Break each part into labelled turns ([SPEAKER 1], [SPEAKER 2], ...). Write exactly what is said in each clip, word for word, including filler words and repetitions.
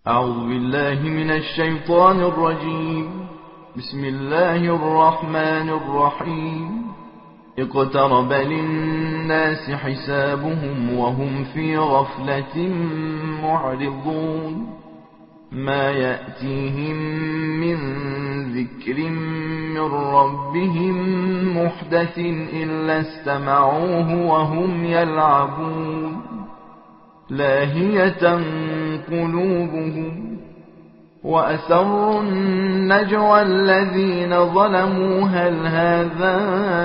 [SPEAKER 1] أعوذ بالله من الشيطان الرجيم. بسم الله الرحمن الرحيم. اقترب للناس حسابهم وهم في غفلة معرضون. ما يأتيهم من ذكر من ربهم محدث إلا استمعوه وهم يلعبون. لاهية قلوبهم وأسروا النجوى الذين ظلموا هل هذا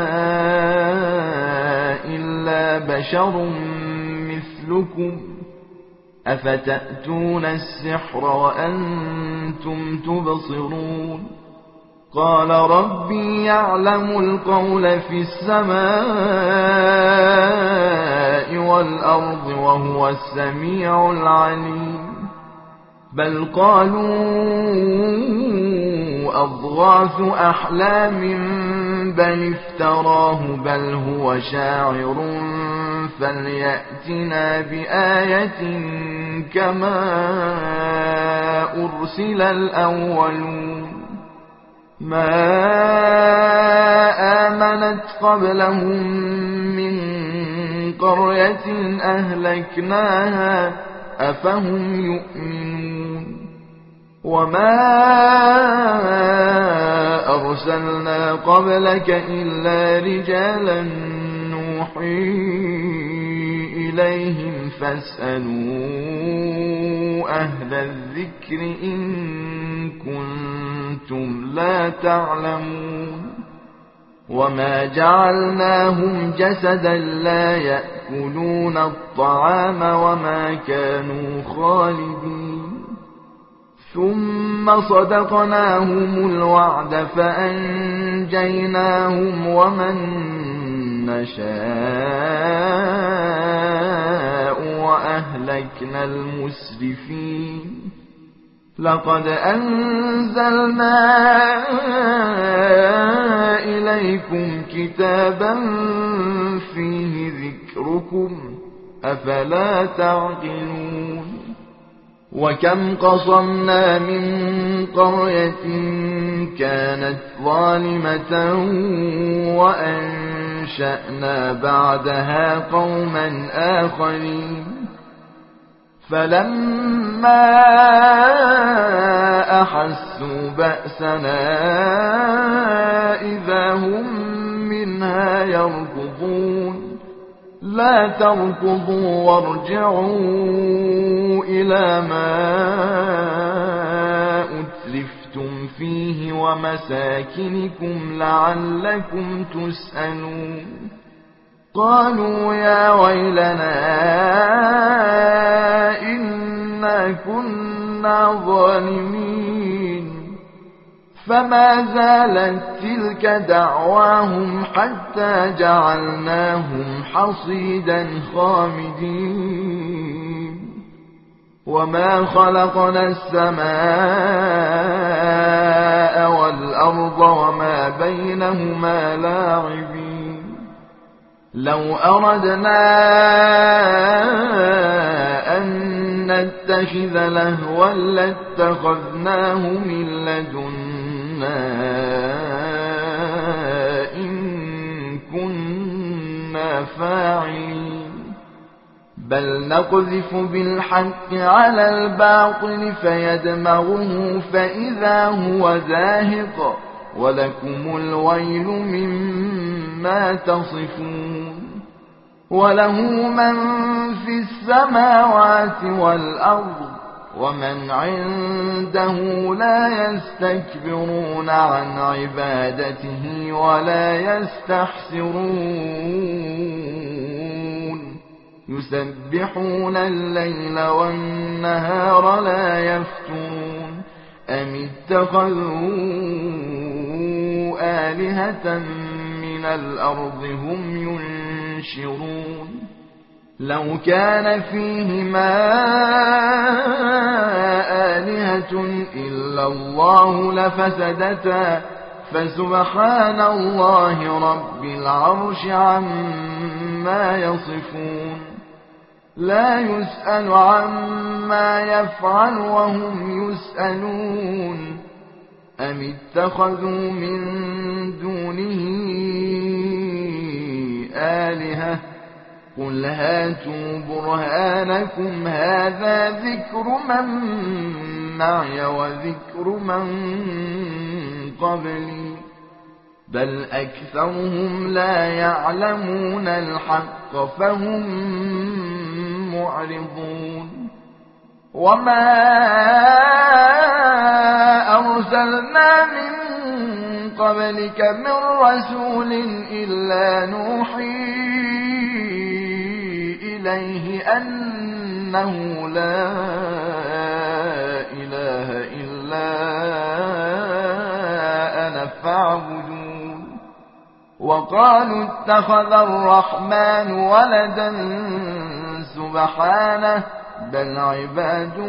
[SPEAKER 1] إلا بشر مثلكم أفتأتون السحر وأنتم تبصرون. قال ربي يعلم القول في السماء والأرض وهو السميع العليم. بل قالوا أضغاث أحلام بل افتراه بل هو شاعر فليأتنا بآية كما أرسل الأولون. ما آمنت قبلهم من قرية أهلكناها أفهم يؤمنون. وما أرسلنا قبلك إلا رجالا نوحي إليهم فاسألوا أهل الذكر إن كنتم لا تعلمون. وما جعلناهم جسدا لا يأكلون الطعام وما كانوا خالدين. ثم صدقناهم الوعد فأنجيناهم ومن نشاء وأهلكنا المسرفين. لقد أنزلنا إليكم كتابا فيه ذكركم أفلا تعقلون. وكم قصمنا من قرية كانت ظالمة وأنشأنا بعدها قوما آخرين. فلما أحسوا بأسنا إذا هم منها يركضون. لا تركضوا وارجعوا إلى ما أترفتم فيه ومساكنكم لعلكم تسألون. قالوا يا ويلنا إنا كنا ظالمين. فما زالت تلك دعواهم حتى جعلناهم حصيدا خامدين. وما خلقنا السماء والأرض وما بينهما لاعبين. لو أردنا أن نتخذ لهوا لاتخذناه من لدنا إن كنا فاعلين. بل نقذف بالحق على الباطل فيدمغه فإذا هو زاهق ولكم الويل مما تصفون. وله من في السماوات والأرض ومن عنده لا يستكبرون عن عبادته ولا يستحسرون. يسبحون الليل والنهار لا يفترون. أم اتخذوا آلهة من الأرض هم ينشرون. لو كان فيهما آلهة إلا الله لفسدتا فسبحان الله رب العرش عما يصفون. لا يسأل عما يفعل وهم يسألون أم اتخذوا من دونه آلهة قل هاتوا برهانكم هذا ذكر من معي وذكر من قبلي بل أكثرهم لا يعلمون الحق فهم معرضون وما أرسلنا من قبلك من رسول إلا نوحي إليه أنه لا إله إلا أنا فاعبدون وقالوا اتخذ الرحمن ولدا سبحانه بل عباد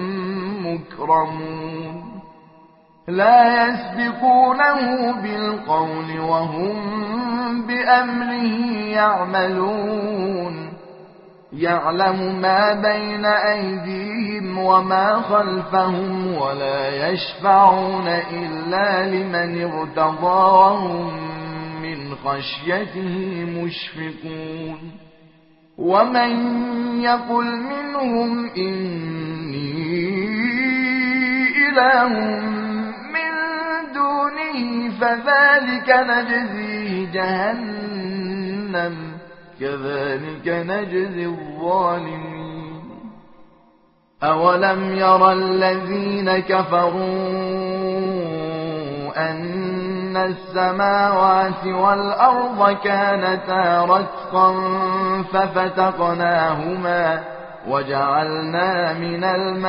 [SPEAKER 1] مكرمون لا يسبقونه بالقول وهم بأمره يعملون يعلم ما بين أيديهم وما خلفهم ولا يشفعون إلا لمن ارتضى وهم من خشيته مشفقون ومن يقل منهم إني إله من دونه فذلك نجزيه جهنم كذلك نجزي الظالمين أولم يرى الذين كفروا أن السماوات والأرض كانتا رتقا ففتقناهما وجعلنا من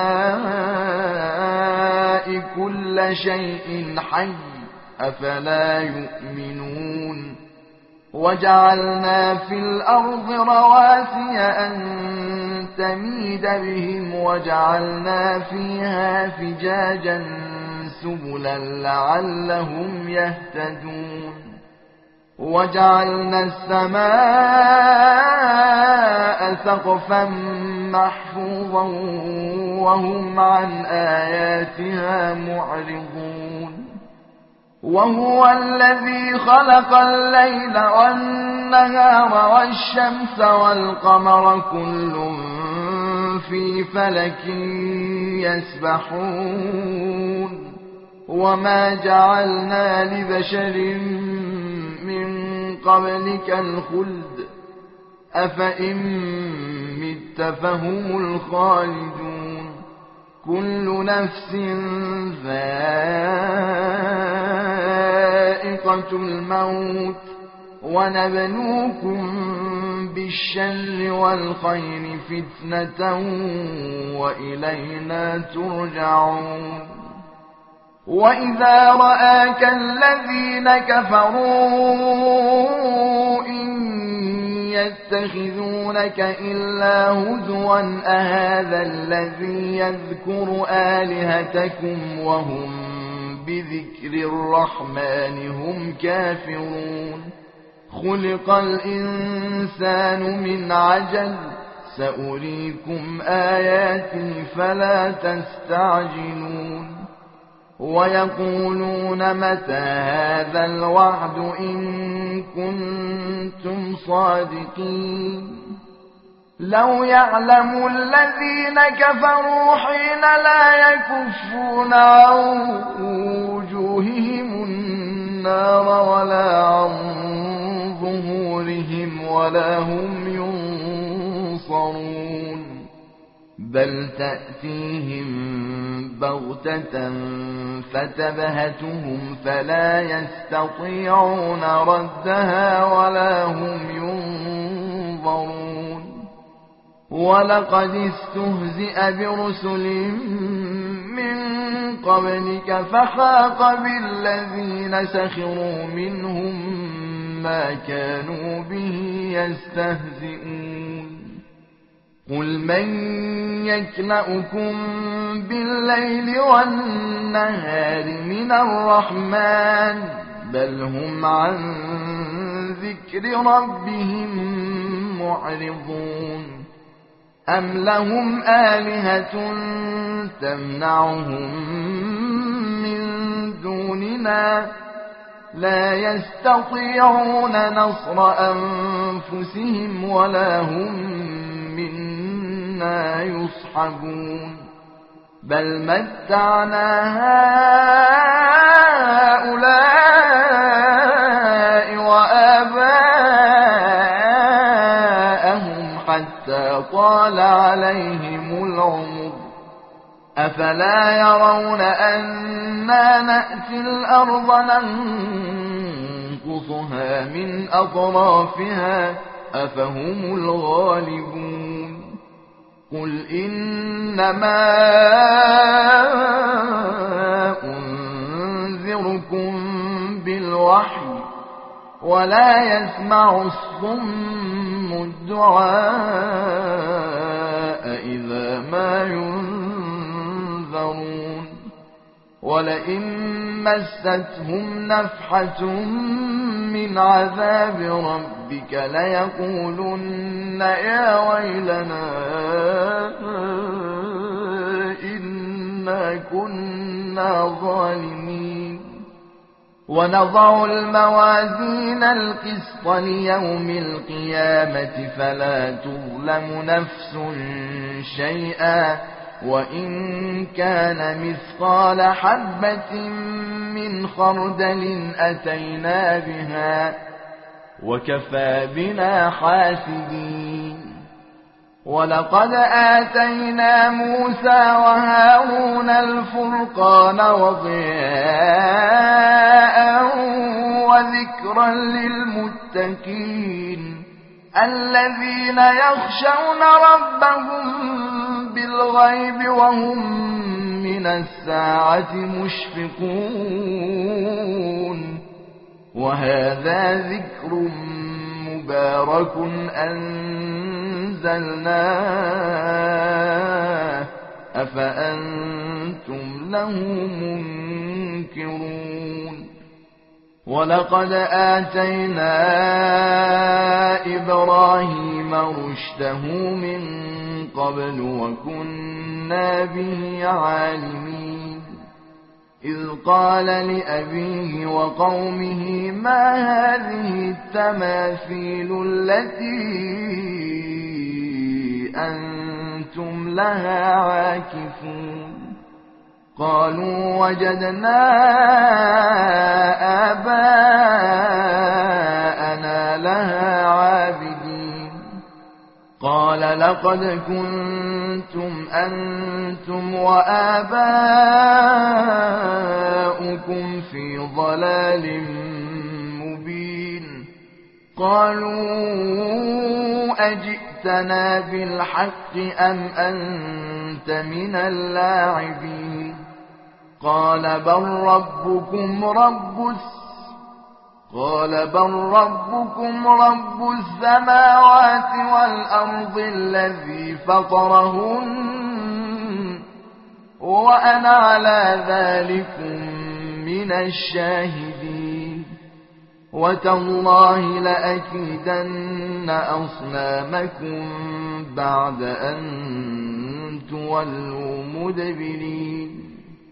[SPEAKER 1] الماء كل شيء حي أفلا يؤمنون وجعلنا في الأرض رواسي أن تميد بهم وجعلنا فيها فجاجا سبلا لعلهم يهتدون وجعلنا السماء سقفا محفوظا وهم عن آياتها معرضون وهو الذي خلق الليل والنهار والشمس والقمر كل في فلك يسبحون وما جعلنا لبشر من قبلك الخلد أفإن مت فهم الخالدون كل نفس ذائقة الموت ونبلوكم بالشر والخير فتنة وإلينا ترجعون وإذا رآك الذين كفروا إن يتخذونك إلا هزوا أهذا الذي يذكر آلهتكم وهم بذكر الرحمن هم كافرون خلق الإنسان من عجل سأريكم آياتي فلا تستعجلون ويقولون متى هذا الوعد إن كنتم صادقين لو يعلم الذين كفروا حين لا يكفون عن وجوههم النار ولا عن ظهورهم ولا هم ينصرون بل تأتيهم بغتة فتبهتهم فلا يستطيعون ردها ولا هم ينظرون ولقد استهزئ برسل من قبلك فحاق بالذين سخروا منهم ما كانوا به يستهزئون قل من يكلأكم بالليل والنهار من الرحمن بل هم عن ذكر ربهم معرضون أم لهم آلهة تمنعهم من دوننا لا يستطيعون نصر أنفسهم ولا هم منا يصحبون بل متعنا هؤلاء وآباءهم حتى طال عليهم العمر أفلا يرون أنا نأتي الأرض ننقصها من أطرافها أفهم الغالبون قل إنما أنذركم بالوحي ولا يسمع الصم الدعاء إذا ما ينذرون ولئن مستهم نفحة من عذاب ربك ليقولن يا ويلنا إنا كنا ظالمين ونضع الموازين القسط ليوم القيامة فلا تظلم نفس شيئا وإن كان مثقال حبة من خردل أتينا بها وكفى بنا حاسبين ولقد آتينا موسى وهارون الفرقان وضياء وذكرا للمتقين الذين يخشون ربهم بالغيب وهم من الساعة مشفقون وهذا ذكر مبارك أنزلناه أفأنتم له منكرون ولقد آتينا إبراهيم رشده من قبل وكنا به عالمين إذ قال لأبيه وقومه ما هذه التماثيل التي أنتم لها عاكفون قالوا وجدنا آباءنا لها عابدين قال لقد كنتم أنتم وآباؤكم في ضلال مبين قالوا أجئتنا بالحق أم أنت من اللاعبين قال بل ربكم رب الس قال بل ربكم رب السماوات والأرض الذي فطرهن وأنا على ذلكم من الشاهدين وتالله لأكيدن أصنامكم بعد أن تولوا مدبرين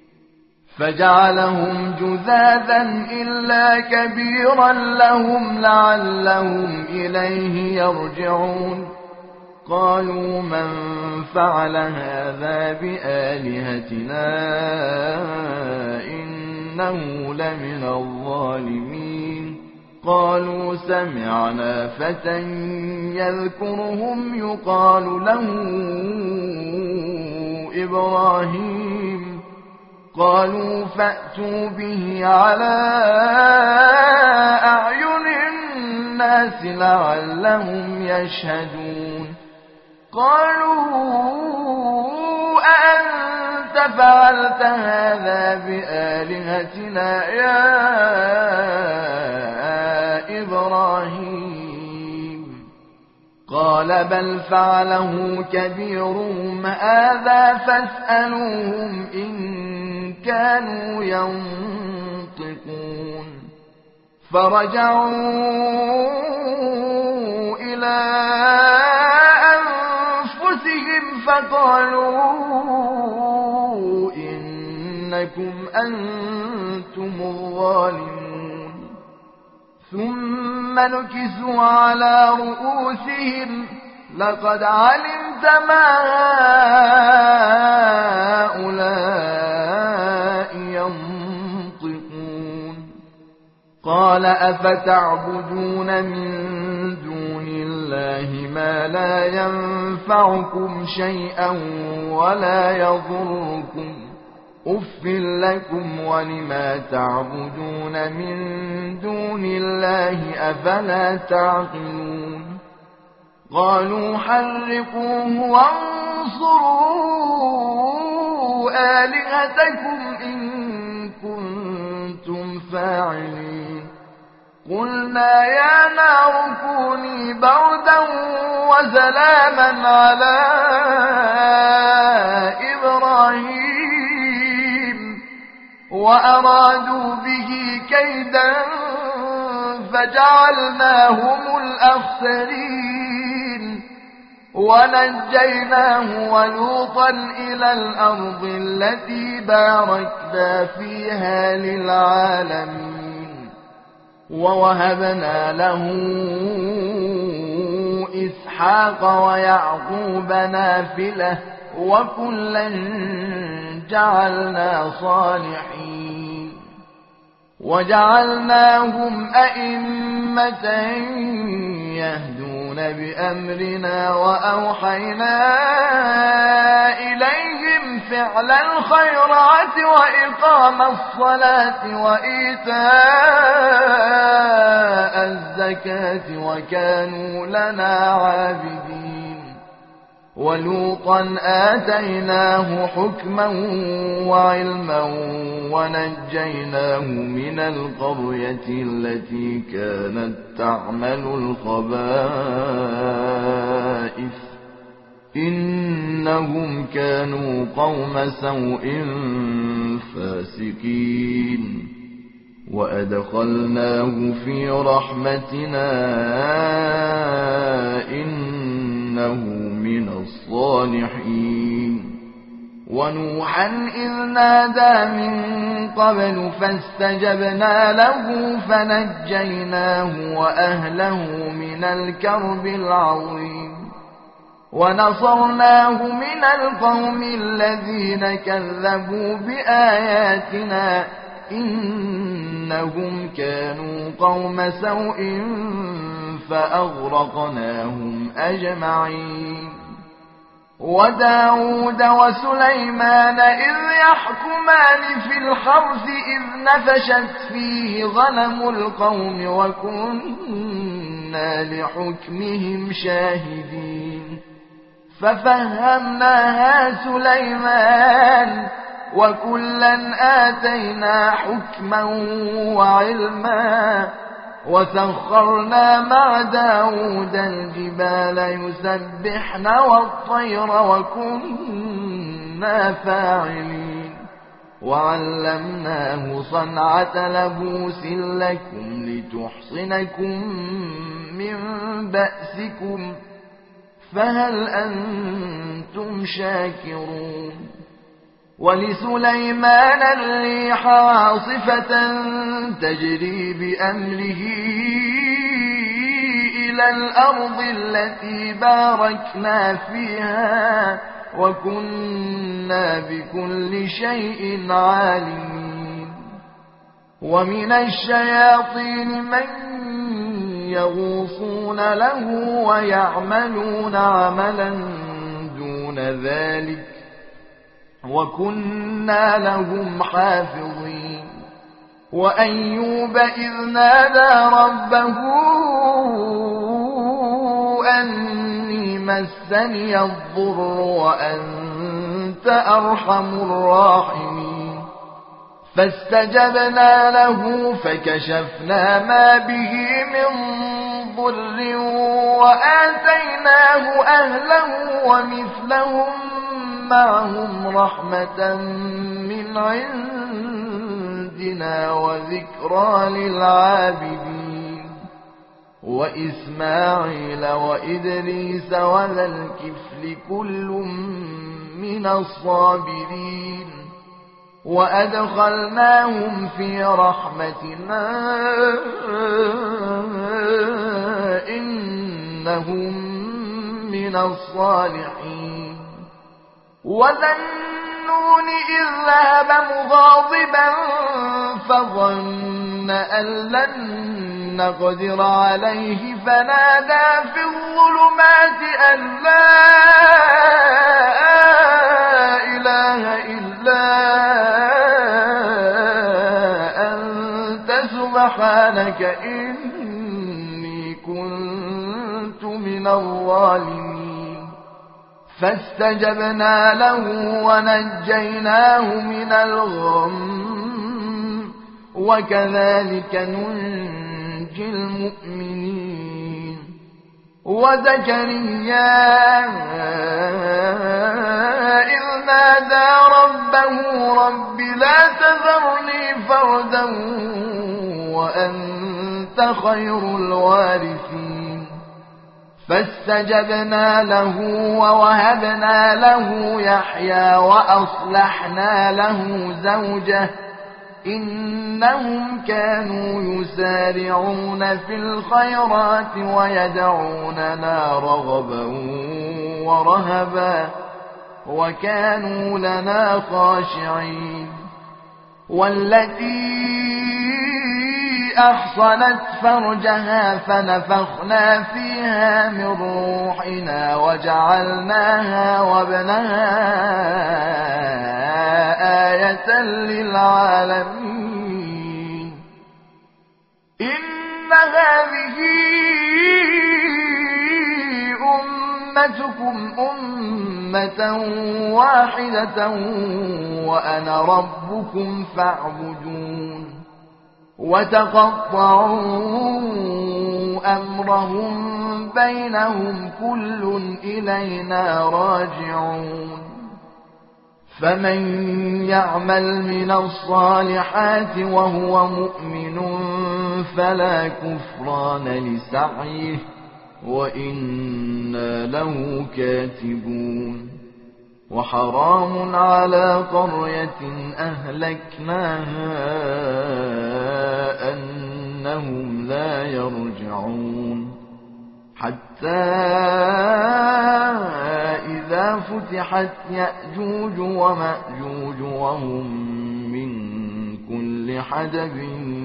[SPEAKER 1] فجعلهم جذاذا إلا كبيرا لهم لعلهم إليه يرجعون قالوا من فعل هذا بآلهتنا إنه لمن الظالمين قالوا سمعنا فتى يذكرهم يقال له إبراهيم قالوا فأتوا به على أعين الناس لعلهم يشهدون قالوا أأنت فعلت هذا بآلهتنا يا إبراهيم قال بل فعله كبيرهم هذا فاسألوهم إن كانوا ينطقون فرجعوا إلى أنفسهم فقالوا إنكم أنتم الظالمون ثم نكسوا على رؤوسهم لقد علمت ما هؤلاء ينطقون قال أفتعبدون من دون الله ما لا ينفعكم شيئا ولا يضركم أف لكم ولما تعبدون من دون الله أفلا تعقلون قالوا حرقوه وانصروا آلهتكم إن كنتم فاعلين قلنا يا نار كوني بردا وسلاما على إبراهيم وأرادوا به كيدا فجعلناهم الأخسرين ونجيناه ولوطا إلى الأرض التي باركنا فيها للعالمين ووهبنا له إسحاق ويعقوب نافلة وكلا جعلنا صالحين وجعلناهم أئمة يهدون بأمرنا وأوحينا إليهم فعل الخيرات وإقام الصلاة وإيتاء الزكاة وكانوا لنا عابدين ولوطا آتيناه حكما وعلما ونجيناه من القرية التي كانت تعمل الخبائث إنهم كانوا قوم سوء فاسقين وأدخلناه في رحمتنا إنه من الصالحين ونوحا إذ نادى من قبل فاستجبنا له فنجيناه وأهله من الكرب العظيم ونصرناه من القوم الذين كذبوا بآياتنا إنهم كانوا قوم سوء فأغرقناهم أجمعين وداود وسليمان إذ يحكمان في الحرث إذ نفشت فيه غنم القوم وكنا لحكمهم شاهدين ففهمناها سليمان وكلا آتينا حكما وعلما وسخرنا مع داود الجبال يسبحن والطير وكنا فاعلين وعلمناه صنعة لبوس لكم لتحصنكم من بأسكم فهل أنتم شاكرون ولسليمان الريح عاصفة تجري بأمره إلى الأرض التي باركنا فيها وكنا بكل شيء عالمين ومن الشياطين من يغوصون له ويعملون عملا دون ذلك وكنا لهم حافظين وأيوب إذ نادى ربه أني مسني الضر وأنت أرحم الراحمين فاستجبنا له فكشفنا ما به من ضر وآتيناه أهله ومثلهم معهم رحمة من عندنا وذكرى للعابدين وإسماعيل وإدريس وذا الكفل كل من الصابرين وأدخلناهم في رحمتنا إنهم من الصالحين وذا النون إذ ذهب مغاضبا فظن أن لن نقدر عليه فنادى في الظلمات أن لا إله إلا أنت سبحانك إني كنت من الظالمين فاستجبنا له ونجيناه من الغم وكذلك ننجي المؤمنين وزكريا إذ نادى ربه رب لا تذرني فردا وأنت خير الوارثين فاستجبنا له ووهبنا له يحيى وأصلحنا له زوجه إنهم كانوا يسارعون في الخيرات ويدعوننا رغبا ورهبا وكانوا لنا خاشعين والتي أحصنت فرجها فنفخنا فيها من روحنا وجعلناها وابنها آية للعالمين إن هذه أمتكم أمة واحدة وأنا ربكم فاعبدون وتقطعوا أمرهم بينهم كل إلينا راجعون فمن يعمل من الصالحات وهو مؤمن فلا كفران لسعيه وإنا له كاتبون وحرام على قرية أهلكناها أنهم لا يرجعون حتى إذا فتحت يأجوج ومأجوج وهم من كل حدب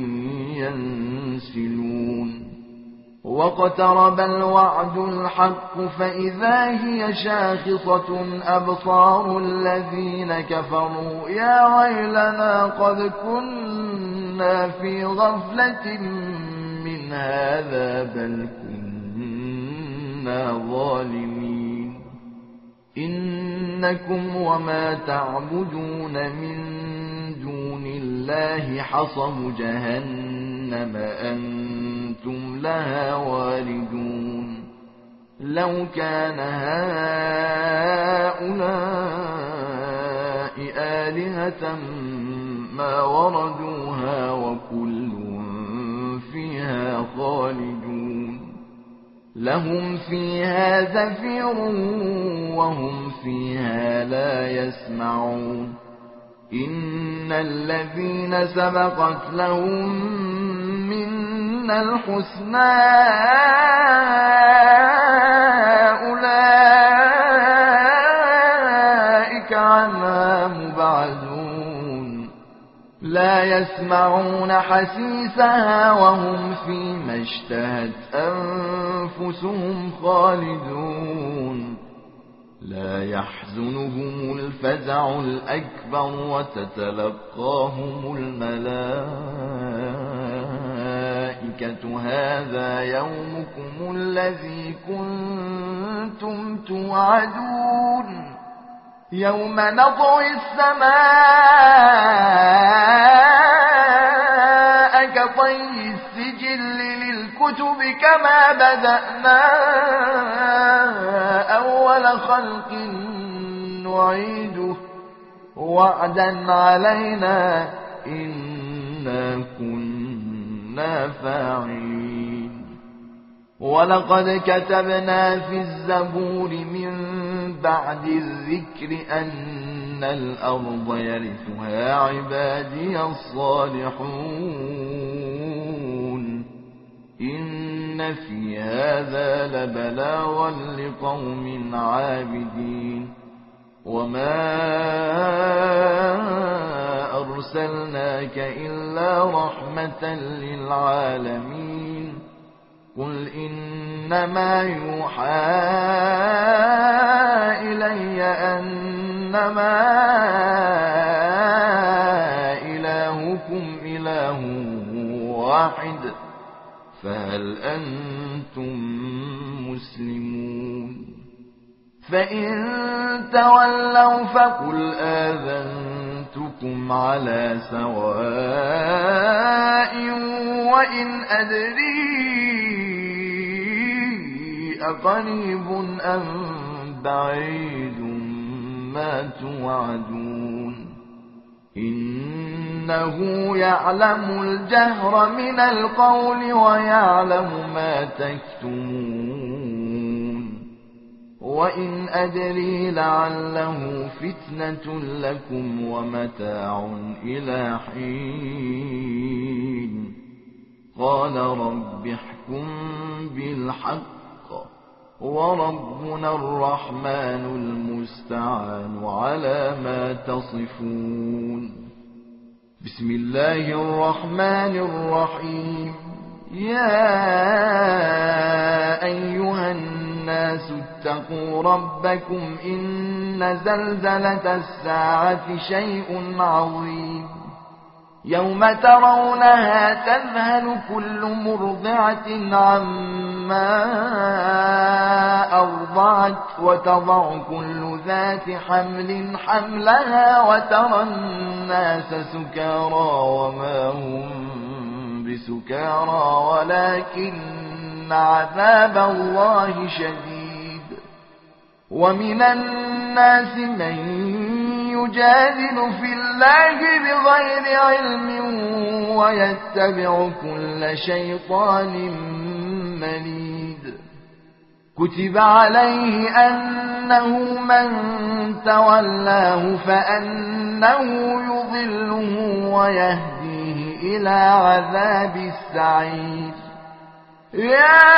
[SPEAKER 1] ينسلون واقترب الوعد الحق فإذا هي شاخصة أبصار الذين كفروا يا ويلنا قد كنا في غفلة من هذا بل كنا ظالمين إنكم وما تعبدون من دون الله حصب جهنم أنتم لها واردون لو كان هؤلاء آلهة ما وردوها وكل فيها خالدون لهم فيها زفير وهم فيها لا يسمعون إن الذين سبقت لهم من الحسنى أولئك عنها مبعدون لا يسمعون حسيسها وهم فيما اشتهت أنفسهم خالدون لا يحزنهم الفزع الأكبر وتتلقاهم الملائكة هذا يومكم الذي كنتم توعدون يوم نطوي السماء كطي السجل للكتب كما بدأنا أول خلق نعيده وعدا علينا إنا كنا فاعلين ولقد كتبنا في الزبور من بعد الذكر أن الأرض يرثها عبادي الصالحون إن في هذا لبلاغا لقوم عابدين وما أرسلناك إلا رحمة للعالمين قل إنما يوحى إلي أنما إلهكم إله واحد فهل أنتم مسلمون فإن تولوا فقل آذنتكم على سواء وإن أدري أقريب أم بعيد ما توعدون إنه يعلم الجهر من القول ويعلم ما تكتمون وإن أدري لعله فتنة لكم ومتاع إلى حين قال رب احكم بالحق وربنا الرحمن المستعان على ما تصفون بسم الله الرحمن الرحيم يا أيها الناس اتقوا ربكم إن زلزلة الساعة شيء عظيم يوم ترونها تذهل كل مرضعة عما أرضعت وتضع كل ذات حمل حملها وترى الناس سكارى وما هم بسكارى ولكن عذاب الله شديد ومن الناس من يجادل في الله بغير علم ويتبع كل شيطان مريد كتب عليه أنه من تولاه فأنه يضله ويهديه إلى عذاب السعير يا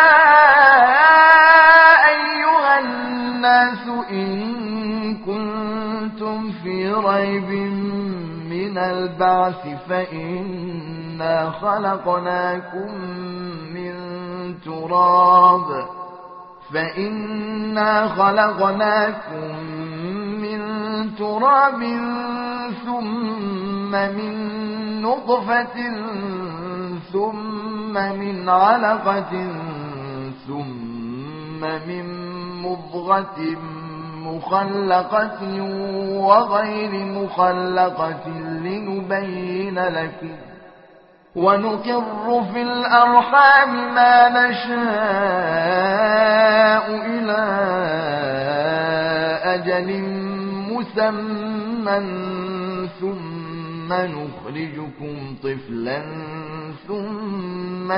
[SPEAKER 1] أيها الناس إن كنتم في ريب من البعث فإنا خلقناكم من تراب فإنا خلقناكم من تراب ثم من نطفة ثم من علقة ثم من مضغة مخلقة وغير مخلقة لنبين لكم ونقر في الأرحام ما نشاء إلى أجل مسمى ثم نخرجكم طفلا ثم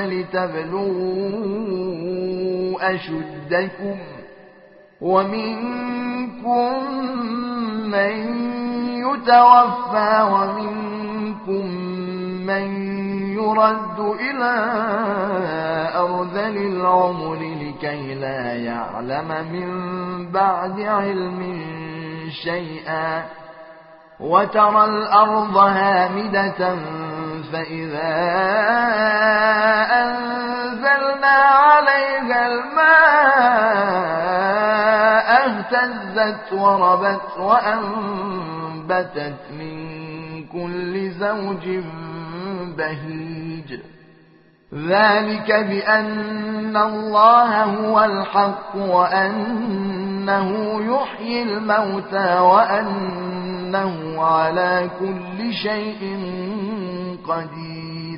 [SPEAKER 1] لتبلغوا أشدكم ومنكم من يتوفى ومنكم من يرد إلى أرذل العمر لكي لا يعلم من بعد علم شيئا وترى الأرض هامدة فإذا أنزلنا عليها الماء اهتزت وربت وأنبتت من كل زوج بهيج ذلك بأن الله هو الحق وأنه يحيي الموتى وأنه على كل شيء قدير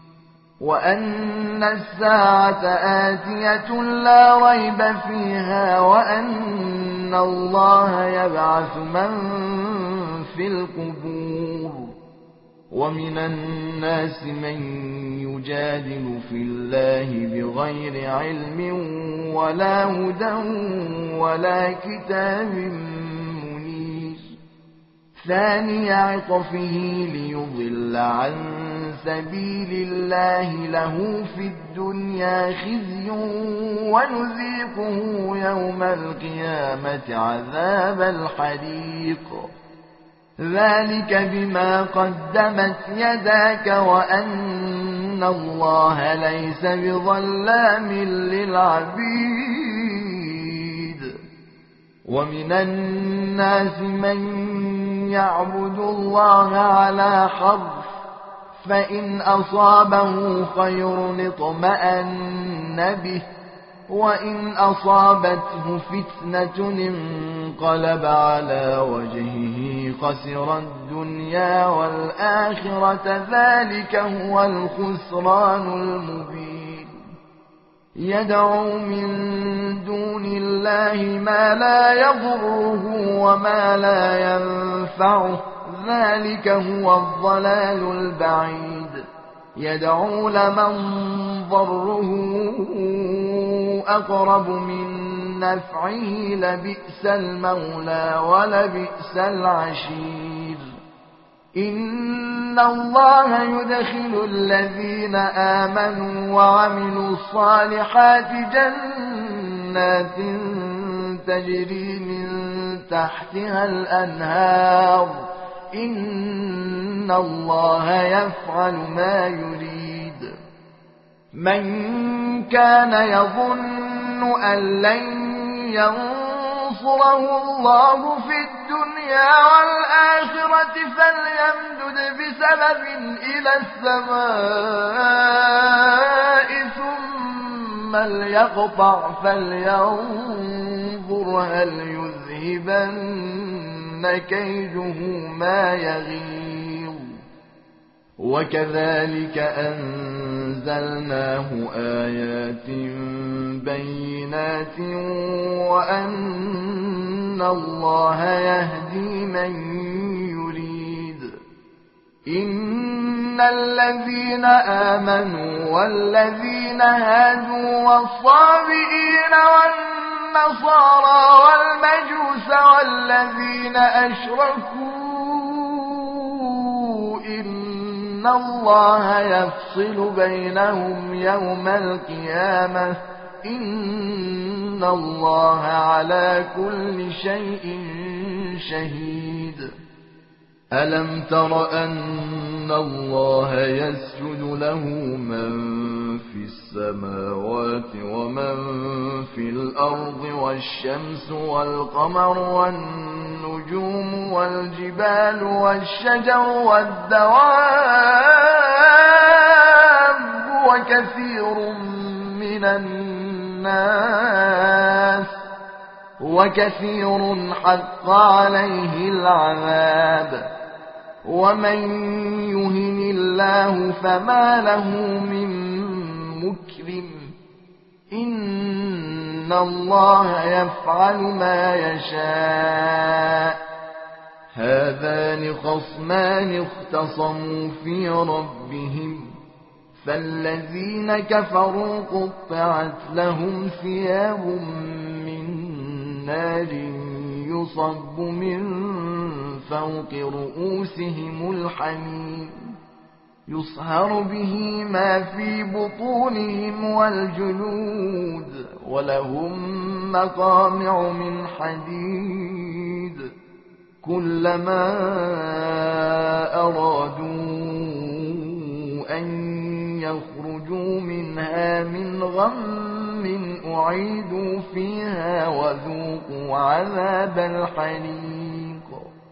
[SPEAKER 1] وأن الساعة آتية لا ريب فيها وأن الله يبعث من في القبور ومن الناس من يجادل في الله بغير علم ولا هدى ولا كتاب منير ثاني عطفه ليضل عن سبيل الله له في الدنيا خزي ونذيقه يوم القيامة عذاب الحريق ذلك بما قدمت يداك وأن الله ليس بظلام للعبيد ومن الناس من يعبد الله على حرف فإن أصابه خير اطمأن به وإن أصابته فتنة انقلب على وجهه خسر الدنيا والآخرة ذلك هو الخسران المبين يدعو من دون الله ما لا يضره وما لا ينفعه ذلك هو الضلال البعيد يدعو لمن ضره أقرب من نفعه لبئس المولى ولبئس العشير إن الله يدخل الذين آمنوا وعملوا الصالحات جنات تجري من تحتها الأنهار إن الله يفعل ما يريد من كان يظن أن لن ينصره الله في الدنيا والآخرة فليمدد بسبب إلى السماء ثم ليقطع فلينظر هل يذهبن كيده ما يغيظ وكذلك أنزلناه آيات بينات وأن الله يهدي من يريد إن الذين آمنوا والذين هادوا والصابئين والنصارى والمجوس والذين أشركوا إن الله يفصل بينهم يوم القيامة إن الله على كل شيء شهيد ألم تر أن الله يسجد له من في السماوات ومن في الأرض والشمس والقمر والنجوم والجبال والشجر والدواب وكثير من الناس وكثير حق عليه العذاب ومن يهن الله فما له من مكرم إن الله يفعل ما يشاء هذان خصمان اختصموا في ربهم فالذين كفروا قطعت لهم ثياب من نار يصب من فوق رؤوسهم الحميم يصهر به ما في بطونهم والجلود ولهم مقامع من حديد كلما أرادوا أن يخرجوا منها من غم أعيدوا فيها وذوقوا عذاب الحريق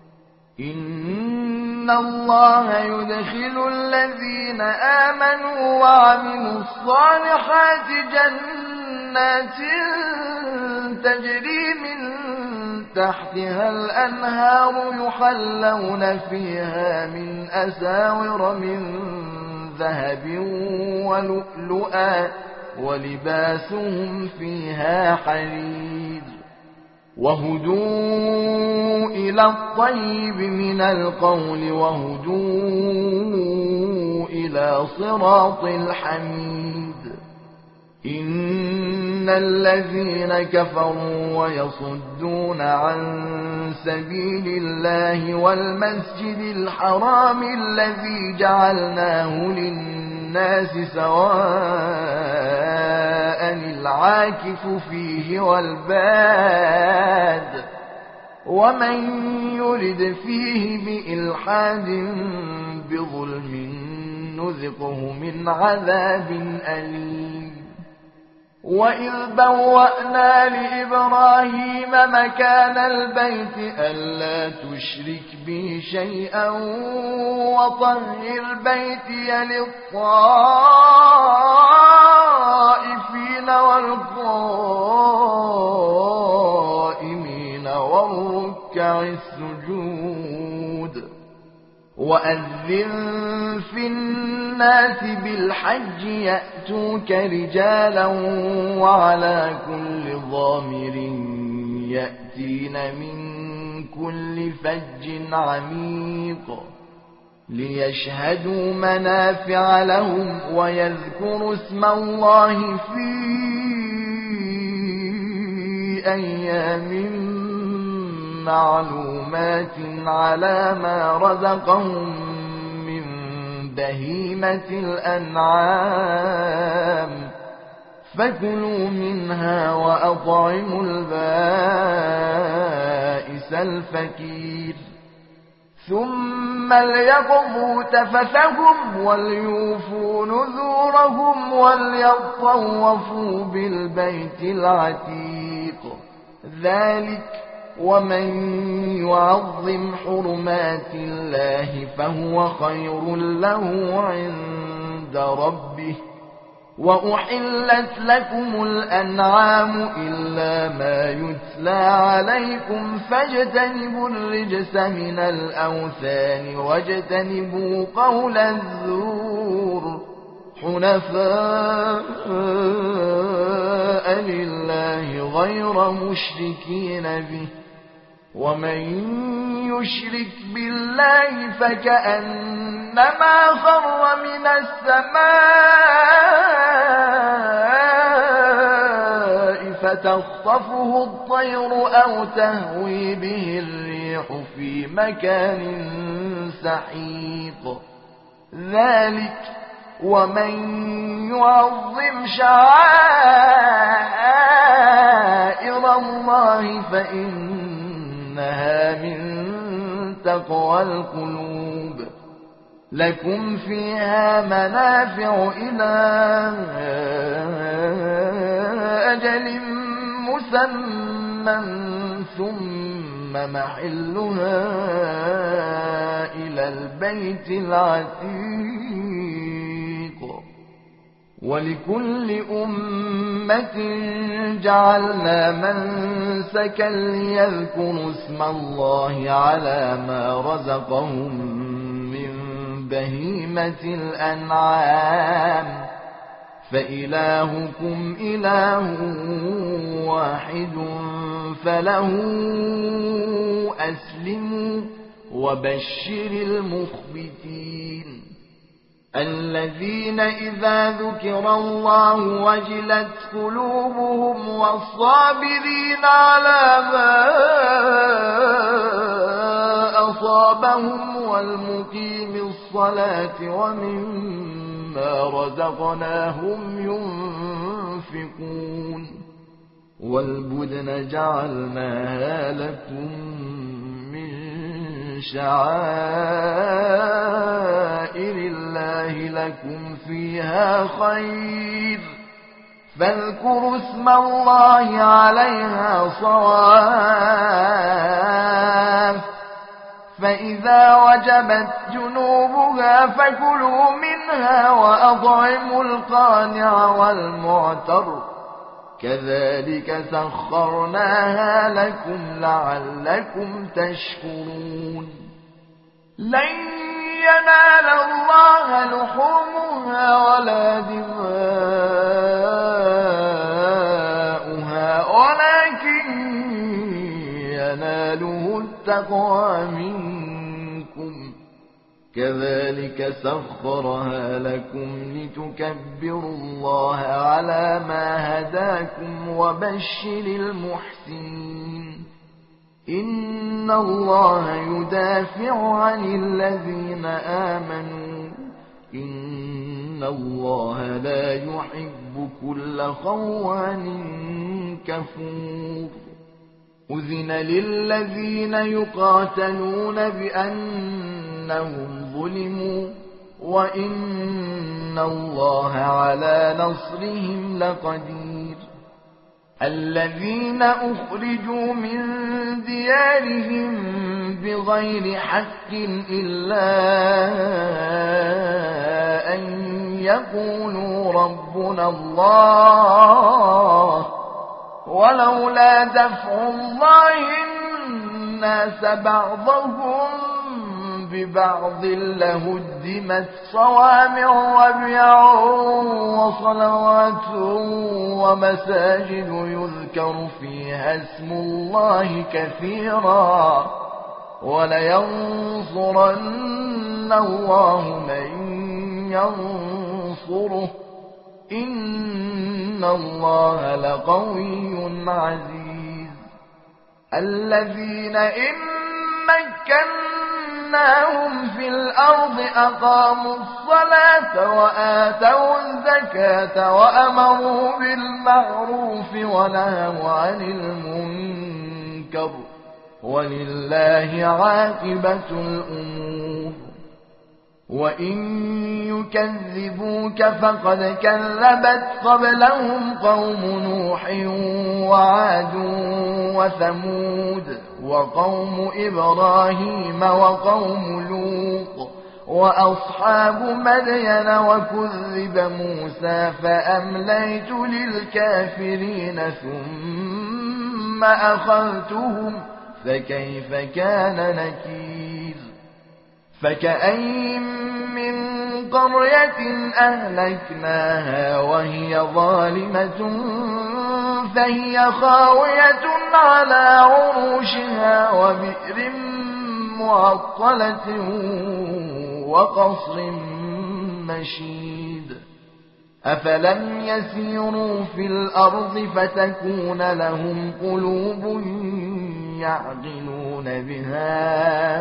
[SPEAKER 1] إن الله يدخل الذين آمنوا وعملوا الصالحات جنات تجري من تحتها الأنهار يحلون فيها من أساور من ذهب ولؤلؤا ولباسهم فيها حرير وهدوا إلى الطيب من القول وهدوا إلى صراط الحميد. إن الذين كفروا ويصدون عن سبيل الله والمسجد الحرام الذي جعلناه للناس سواء العاكف فيه والباد ومن يرد فيه بإلحاد بظلم نذقه من عذاب أليم. وإذ بوأنا لإبراهيم مكان البيت ألا تشرك بي شيئا وطهر بيتي للطائفين والقائمين والركع السجود. وأذن في الناس بالحج يأتوك رجالا وعلى كل ضامر يأتين من كل فج عميق ليشهدوا منافع لهم ويذكروا اسم الله في أيام معلومات على ما رزقهم من بهيمة الأنعام فكلوا منها وأطعموا البائس الفقير ثم ليقضوا تفثهم وليوفوا نذورهم وليطوفوا بالبيت العتيق. ذلك ومن يعظم حرمات الله فهو خير له عند ربه. وأحلت لكم الأنعام إلا ما يتلى عليكم فاجتنبوا الرجس من الأوثان واجتنبوا قول الزور حنفاء لله غير مشركين به. ومن يشرك بالله فكأنما خر من السماء فتخطفه الطير أو تهوي به الريح في مكان سحيق. ذلك ومن يعظم شعائر الله فإنها من تقوى القلوب. لكم فيها منافع إلى أجل مسمى ثم محلها إلى البيت العتيق. ولكل أمة جعلنا منسكا ليذكروا اسم الله على ما رزقهم من بهيمة الأنعام فإلهكم إله واحد فله أسلموا وبشر المخبتين الذين إذا ذكر الله وجلت قلوبهم والصابرين على ما أصابهم والمقيم الصلاة ومما رزقناهم ينفقون. والبدن جعلناها لكم من شعائر الله لكم فيها خير فاذكروا اسم الله عليها صواف. فإذا وجبت جنوبها فكلوا منها وأطعموا القانع والمعتر كذلك سخرناها لكم لعلكم تشكرون. لن ينال الله لحومها ولا دماؤها ولكن يناله التقوى منكم كذلك سخرها لكم لتكبروا الله على ما هداكم وبشر المحسنين إن الله يدافع عن الذين آمنوا إن الله لا يحب كل خوان كفور أذن للذين يقاتلون بأنهم ظلموا وإن الله على نصرهم لقدير الذين أخرجوا من ديارهم بغير حق إلا أن يقولوا ربنا الله ولولا دفع الله الناس بعضهم ببعض لهدمت صوامع وبيع وصلوات ومساجد يذكر فيها اسم الله كثيرا ولينصرن الله من ينصره إن الله لقوي عزيز الذين إن مكناهم في الأرض أقاموا الصلاة وآتوا الزكاة وأمروا بالمعروف ونهوا عن المنكر ولله عاقبة الأمور وإن يكذبوك فقد كذبت قبلهم قوم نوح وعاد وثمود وقوم إبراهيم وقوم لوط وأصحاب مدين وكذب موسى فأمليت للكافرين ثم أخذتهم فكيف كان نكير فكأين من قرية أهلكناها وهي ظالمة فهي خاوية على عروشها وبئر معطلة وقصر مشيد أفلم يسيروا في الأرض فتكون لهم قلوب يعقلون بها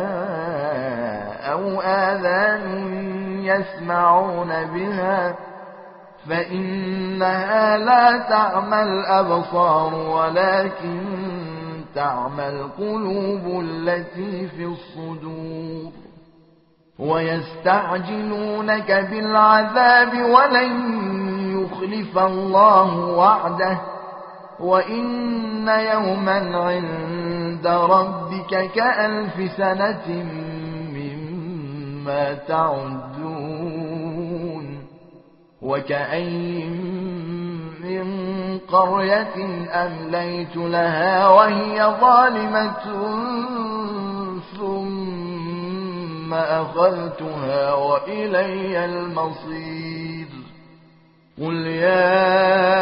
[SPEAKER 1] أو آذان يسمعون بها فإنها لا تعمى الأبصار ولكن تعمى القلوب التي في الصدور ويستعجلونك بالعذاب ولن يخلف الله وعده وإن يوما عند ربك كألف سنة مما تعدون وكأين من قرية أمليت لها وهي ظالمة ثم أخذتها وإلي المصير قل يا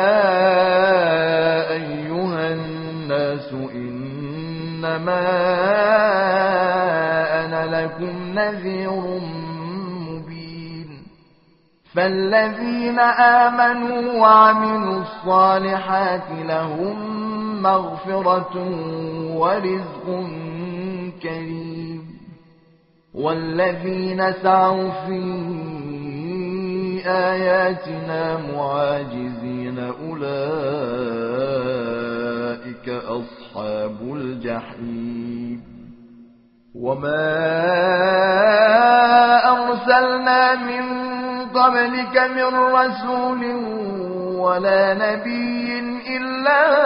[SPEAKER 1] أيها الناس إنما أنا لكم نذير مبين فالذين آمنوا وعملوا الصالحات لهم مغفرة ورزق كريم والذين سعوا في آياتنا معاجزين أولئك أصحاب الجحيم وما أرسلنا من قبلك من رسول ولا نبي إلا